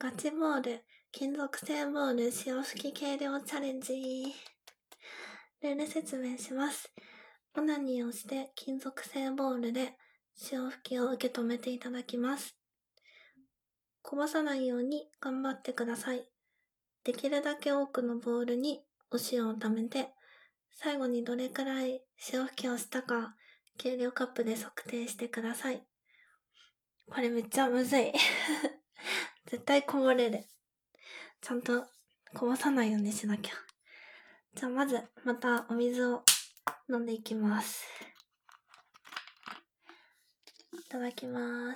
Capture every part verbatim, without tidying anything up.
ガチボール、金属製ボール潮吹き計量チャレンジ。ルール説明します。オナニーをして金属製ボールで潮吹きを受け止めていただきます。こぼさないように頑張ってください。できるだけ多くのボールにお塩を溜めて、最後にどれくらい潮吹きをしたか計量カップで測定してください。これめっちゃむずい。絶対こぼれる。ちゃんとこぼさないようにしなきゃ。じゃあまずまたお水を飲んでいきます。いただきます。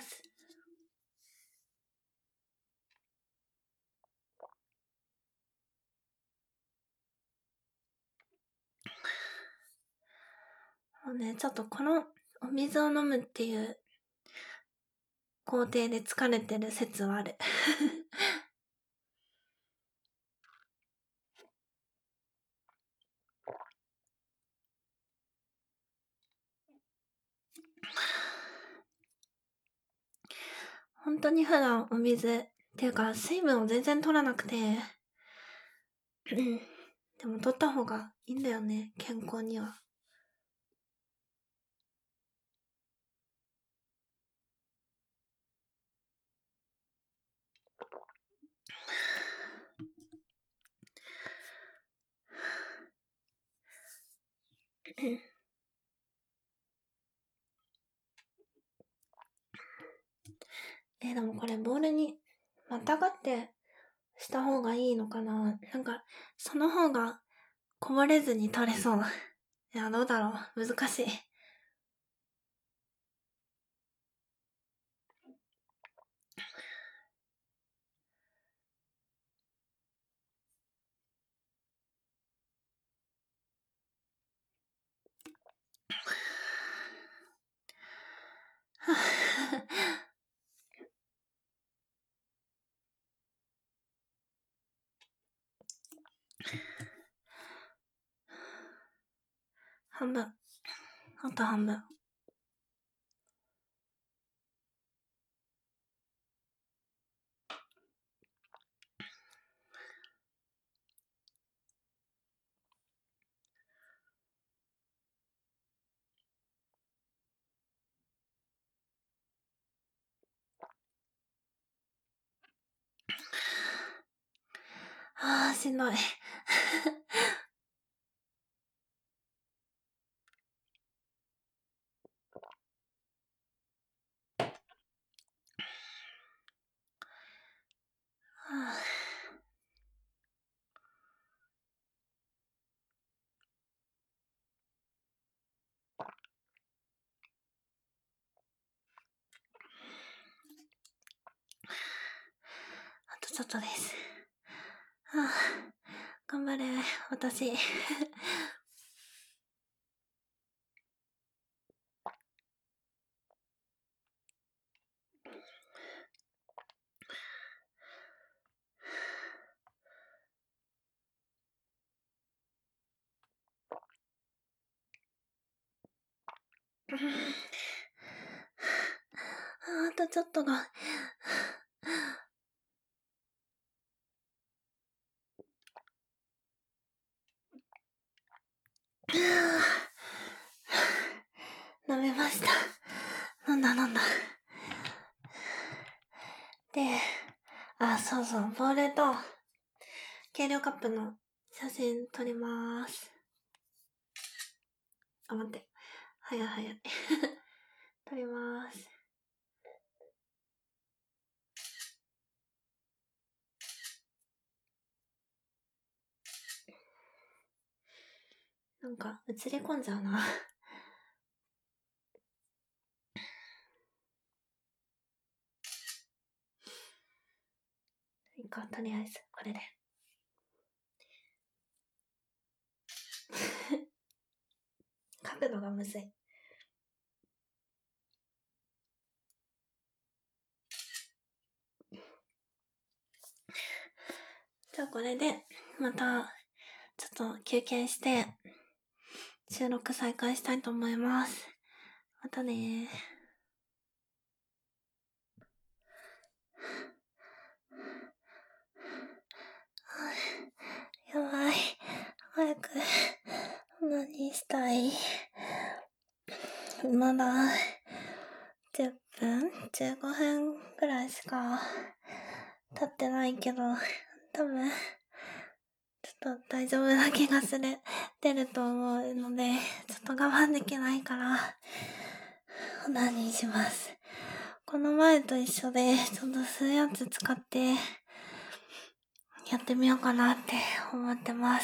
もうね、ちょっとこのお水を飲むっていう工程で疲れてる説はある。本当に普段お水っていうか水分を全然取らなくて、でも取った方がいいんだよね、健康には。え、でもこれボールにまたがってした方がいいのかな。なんかその方がこぼれずに取れそう。いや、どうだろう。難しい。半分。あと半分。あー、しんどい。あとちょっとです。はあ、頑張れ、私。あとちょっとが。飲めました。飲んだ飲んだ。で、あ、そうそう、ボールと計量カップの写真撮りまーす。あ、待って。早い早い。撮りまーす。なんか、映り込んじゃうな。いいか、とりあえず、これで。角度がむずい。じゃあこれで、また、ちょっと休憩して、収録再開したいと思います。またねー。 にしたい。まだじゅっぷん ?じゅうごふんくらいしか経ってないけど、多分、ちょっと大丈夫な気がする、出ると思うので、ちょっと我慢できないから、オナニーします。この前と一緒で、ちょっと吸うやつ使って、やってみようかなって思ってます。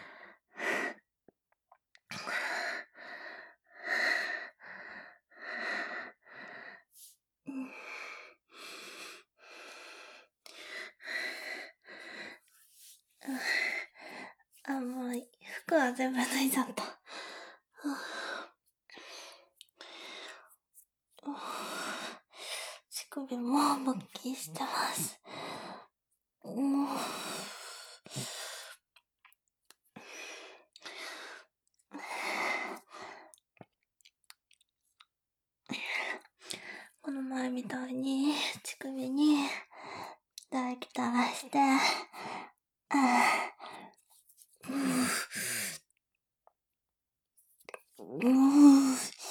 あ、もう、服は全部脱いじゃった。乳首も勃起してます。もうこの前みたいに乳首に唾液垂らして、うん、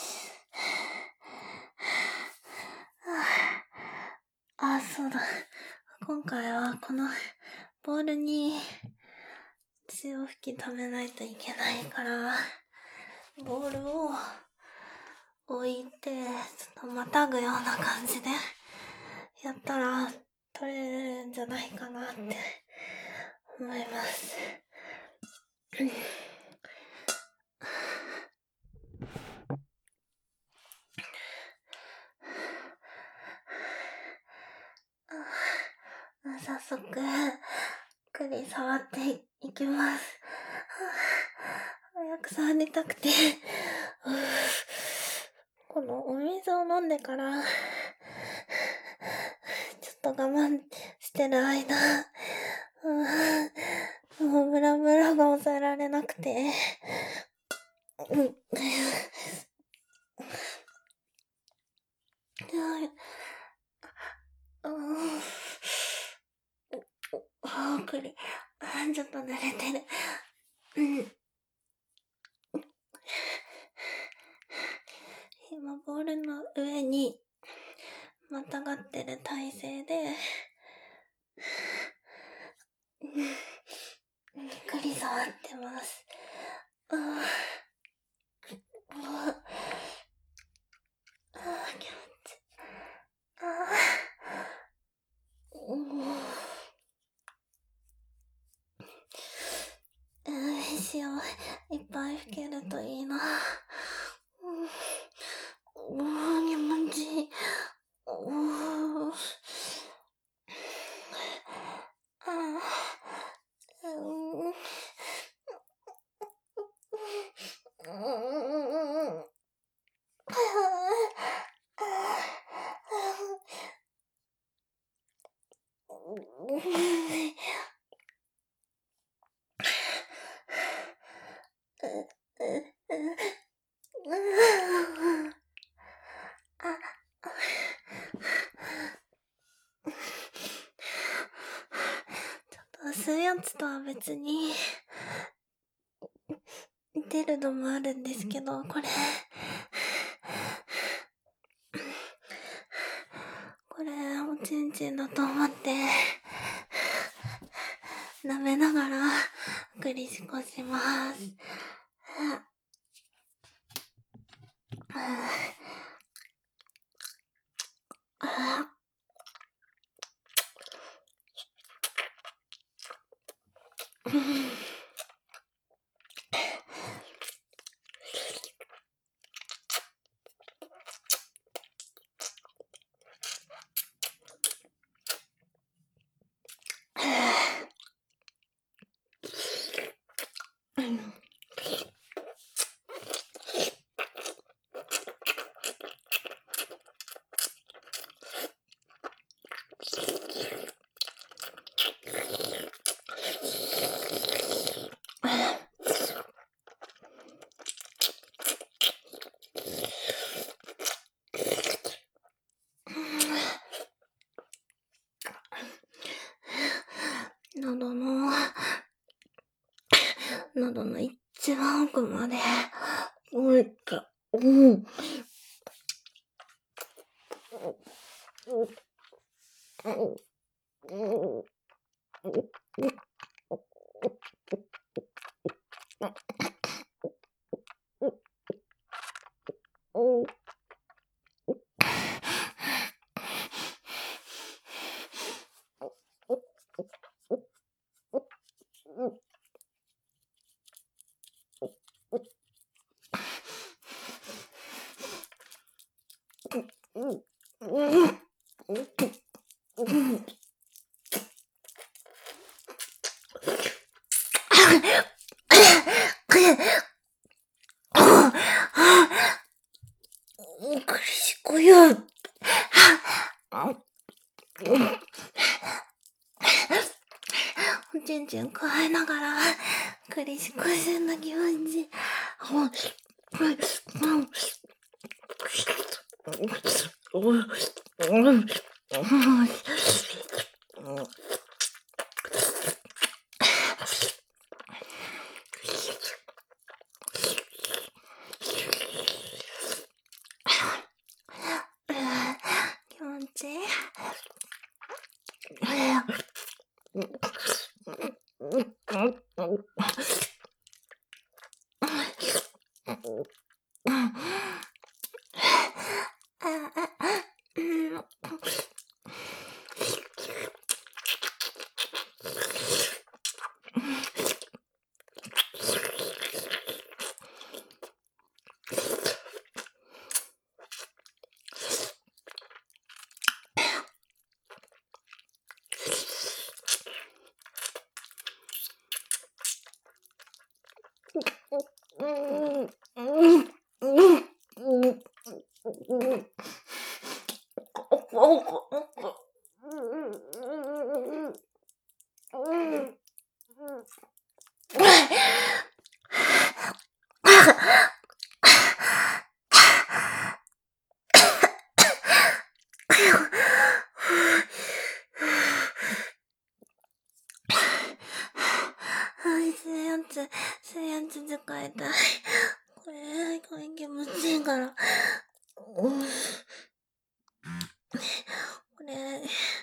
あ、そうだ。今回はこのボウルに潮吹き溜めないといけないから、ボウルを置いて、ちょっとまたぐような感じでやったら取れるんじゃないかなって思います。早速、ゆっくり触っていきます。早く触りたくて、このお水を飲んでから、ちょっと我慢してる間、もうブラブラが抑えられなくて、うん。あー、くり、ちょっと濡れてる。うん。今、ボールの上に、またがってる体勢で、ゆっくり触ってます。あーあー、あー、気持ちいい。あー、うん。塩いっぱい吹けるといいな。うん、うん、気持ちいい。うん、あー、うん、うん、吸うやつとは別に出るのもあるんですけど、これこれおちんちんだと思って舐めながらぐりしこします。喉の喉の一一番奥まで置いた。うん。苦しこよ。おちんちんくわえながら、苦しこしんだ気持ち。気持ちいい。水やつ、水やつ使いたい。これ、これ気持ちいいから。これ、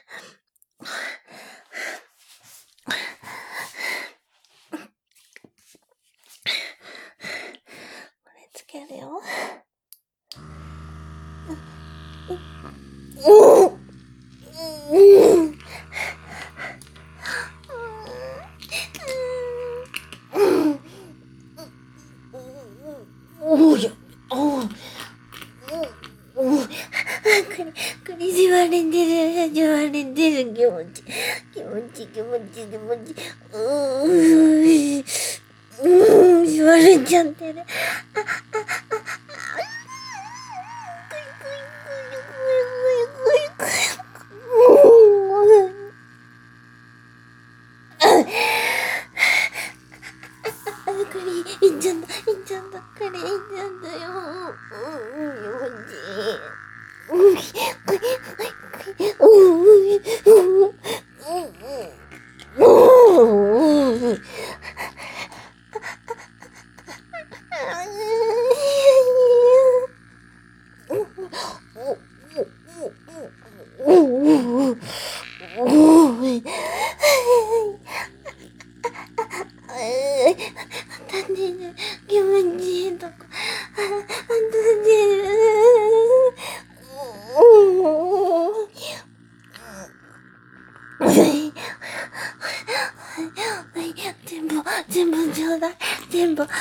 これつけるよ。おおおや、おおおくりじわれてる、じわれてる気持ち。気持ち、気持ち、気持ち。うーん、じわれちゃってる。あ、あ、あ、くり、いっちゃった、いっちゃった、くりいっちゃったよ。うん、気持ちいい。うん、くり、くり、うん、うん、うん、うん、うん。気持ちいいとこ。全部、全部ちょうだい。全部。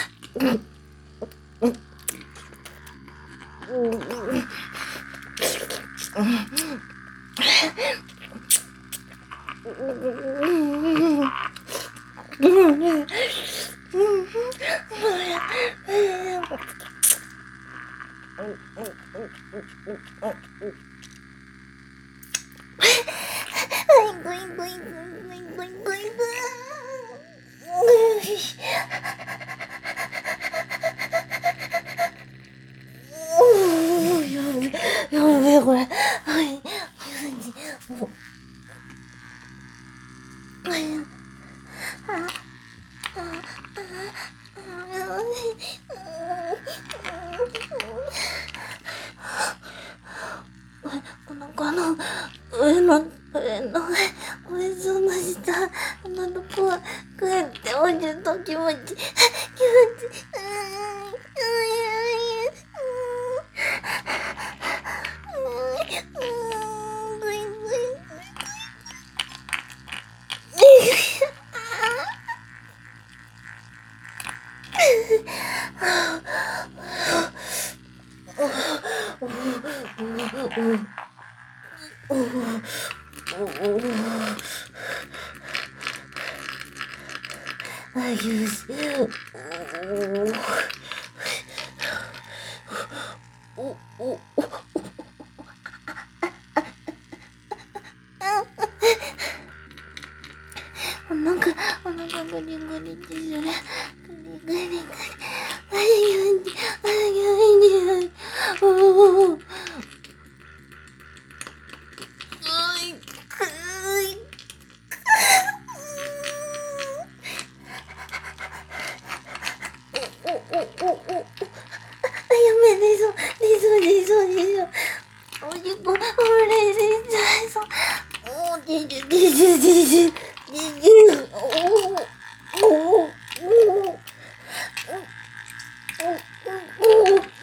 やべえ、これ。はい。 お腹の上の上のおへその下のとこはグーって落ちると気持ち気持ちあ、よし。おおおお腹お腹グリグリってする。グリグリグリ。あよいあよいおお。おいくい。おおおおお。やめ寝そう寝そう寝そう寝そう。おしっこ、おれ寝ちゃいそう。おー、ででででででででおー、おー、おー、おー、おー、おー、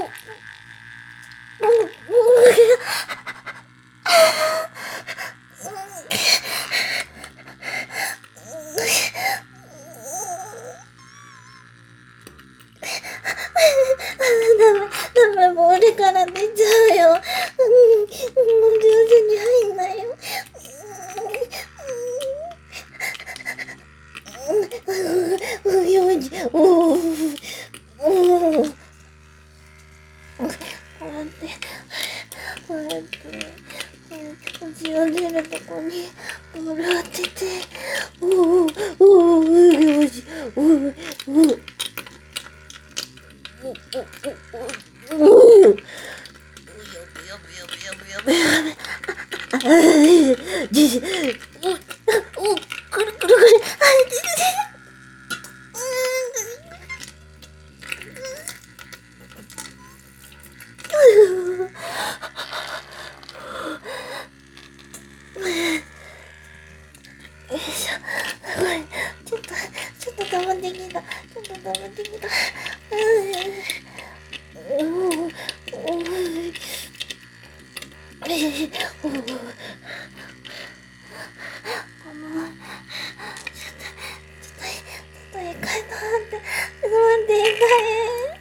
ダメ、ダメ、もう俺から出ちゃうよ。うん、もう上手に入んないよ。うん、よし、おー、おー。こうやって、こうやって、口を出るとこにボール当てて、おー、おー、よし、おー、おー、おー、おー、おー、おー、やべやべやべやべやべやべ。ああ、じじ、お、お、くるくるくる、あ、じじ、うん、よいしょ。これ、ちょっと、ちょっと溜まってきた。ちょっと溜まってきた。うん、おー、おー、えー、おー、あの、ちょっと、ちょっと、ちょっと一回止まって、ちょっと待って、一回。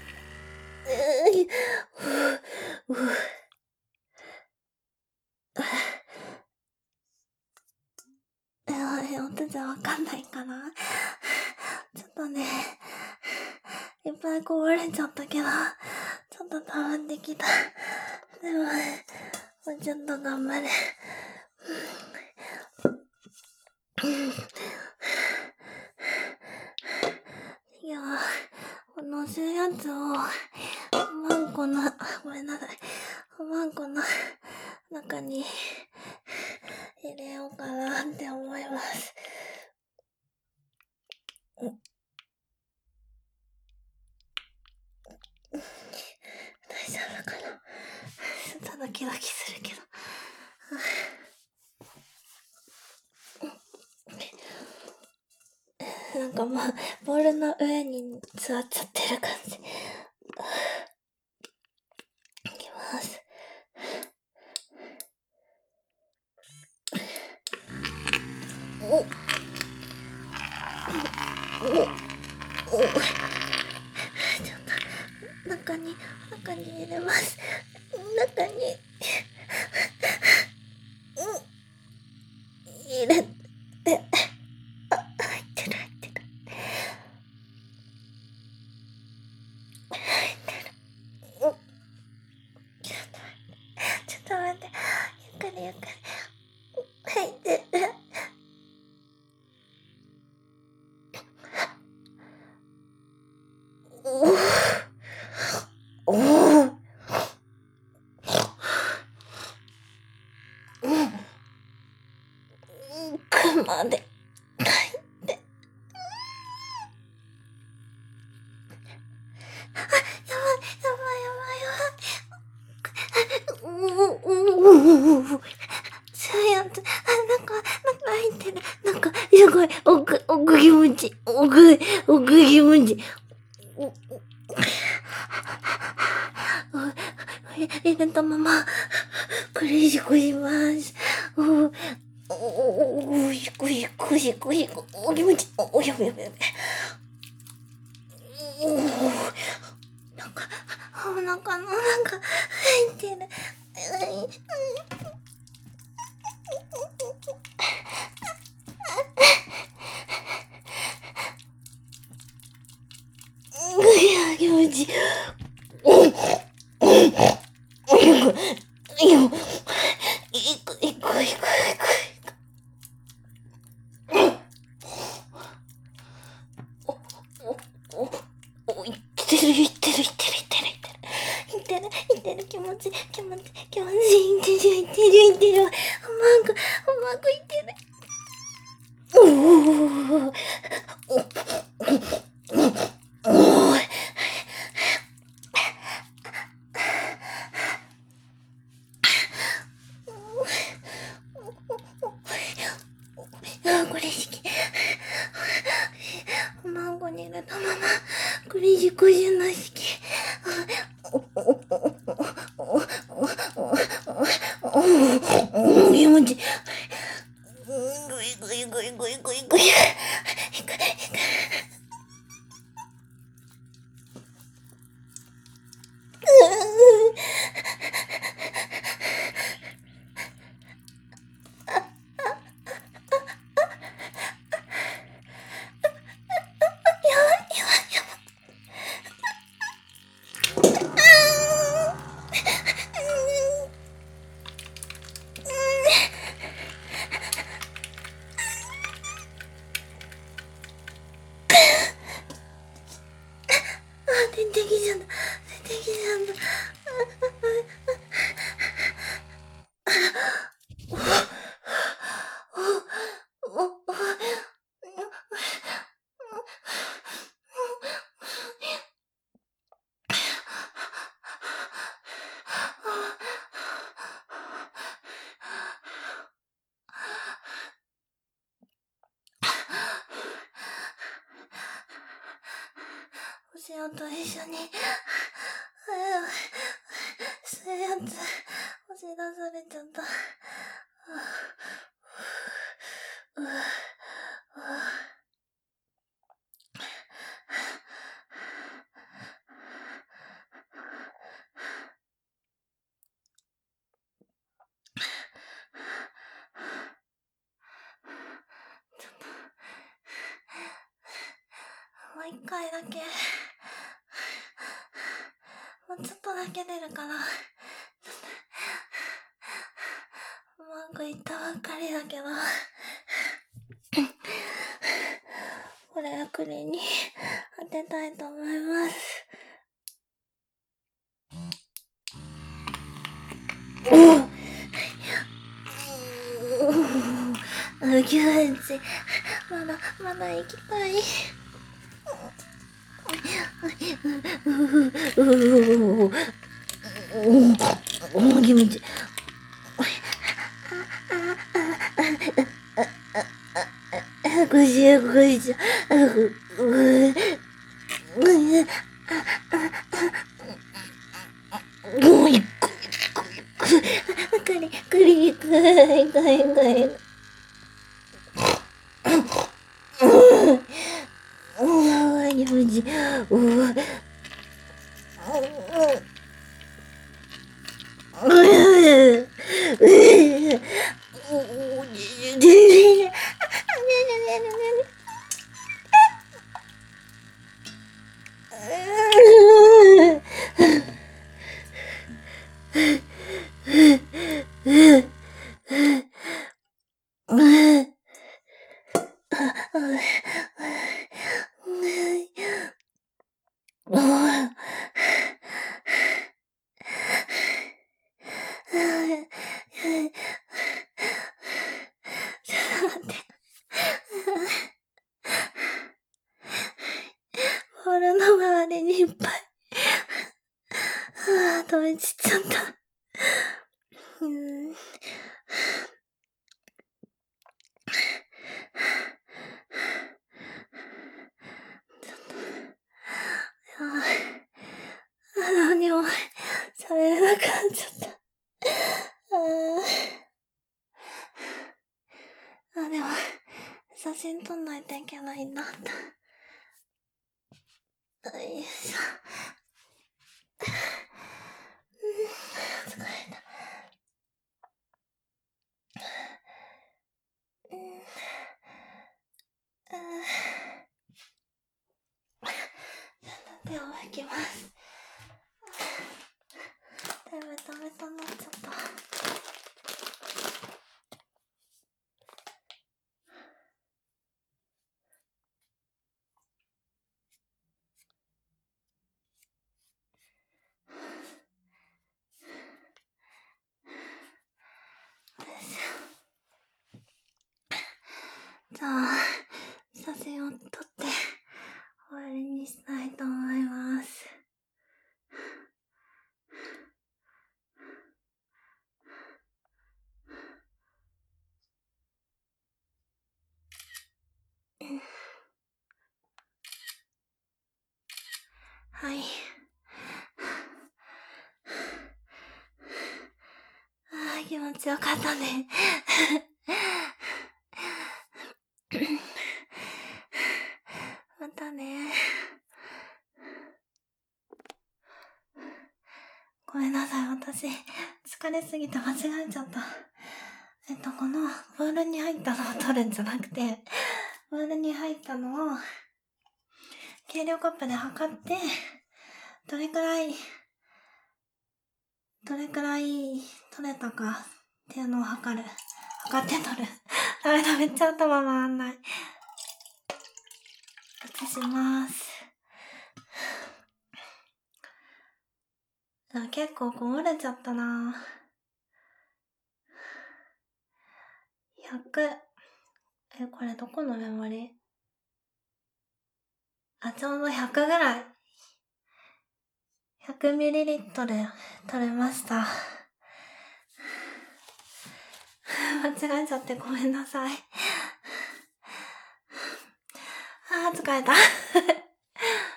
うー、うー、え、え、お手じゃわかんないかな。ちょっとね、いっぱいこぼれちゃったけど、ちょっと溜まってきた。でも、もうちょっと頑張れ。いや、このせるやつを、マンコの、ごめんなさい。マンコの中に入れようかなって思います。大丈夫かな。ちょっとドキドキするけど。なんかもう、ボールの上に座っちゃってる感じ。いきます。おおおお、ちょっと、中に、中に入れます。中に、入れて、あ、入ってる入ってる。入ってる。ちょっと、ちょっと待って。ゆっくりゆっくり。入ってる。おー。おー。うん。奥まで入って。 すごい、奥、奥気持ち、奥、奥気持ち。入れたまま、クレジコします。おおおしこしこしこしこ、お気持ち、おやべやべやべ。おなんか、お腹のなんか、入ってる。気持ちいい。おおおおよく、よく、いくいくいくいく。おおおおいってるいってるいってるいってるいってるいってる気持ち気持ち気持ちいってるいってるいってるうまくうまくいってる。おおおおおおあこれしき孫に入れたままこれしこじゃなしきおおおおおおお気持ちぐいぐいぐいぐいぐいぐい出てきちゃった出てきちゃったお塩と一緒に吸うやつ押し出されちゃったちょっともう一回だけもうちょっとだけ出るかなうまくいったばっかりだけどこれは栗に当てたいと思いますおお気持ちまだまだ行きたいおお気持ちごじゅうごじゅうもう一個くりくりくりくりくりおお気持ちおおボールの周りにいっぱいああ飛び散っちゃったうん写真撮んないといけないんだって。よいしょ。うん、疲れた。うん、うん。ちょっと手を拭きます。手ベタベタになっちゃった。じゃあ、写真を撮って終わりにしたいと思います。はい。ああ、気持ちよかったね。またね。ごめんなさい、私、疲れすぎて間違えちゃった。えっと、この、ボウルに入ったのを取るんじゃなくて、ボウルに入ったのを、計量カップで測って、どれくらい、どれくらい取れたかっていうのを測る。測って取る。ダメだ、めっちゃ頭回んない。移します。あ、結構こぼれちゃったな。ひゃく、え、これどこのメモリ？あ、ちょうどひゃくぐらい。ひゃくミリリットル 取れました。間違えちゃってごめんなさい。あー、疲れた。